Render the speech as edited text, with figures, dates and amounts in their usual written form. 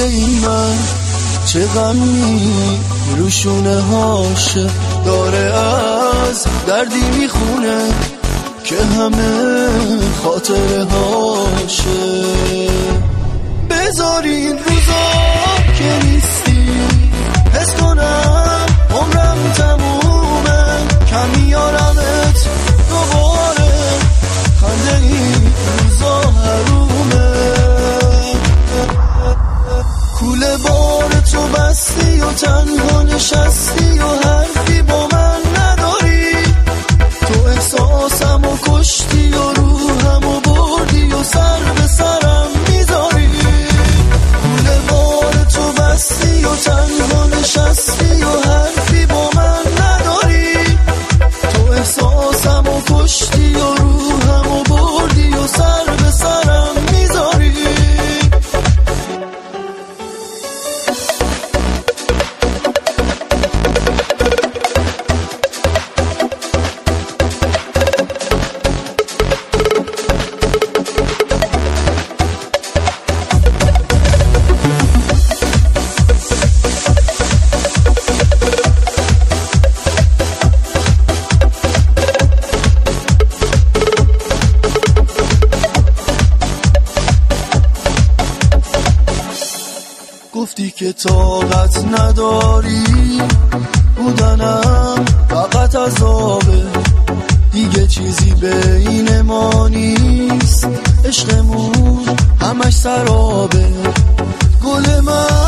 این من چه غمی رو شونه هاشه، داره از دردی میخونه که همه خاطره هاشه. بذارین روزا که نیستی حس کنم عمرم تمومه، کم میارمت دوباره خنده این روزا حرومه. کوله بار تو بستی و تنها نشستی و حرفی با من نداری، تو احساسم و کشتی و روحم و بردی و سر به سرم میذاری. کوله بار تو بستی و تنها نشستی و حرفی با من نداری، تو احساسم و کشتی و روحم و بردی و سر به سرم میذاری. گفتی که طاقت نداری، بودنم فقط عذابه، دیگه چیزی بین ما نیست، عشقمون همش سرابه. گل من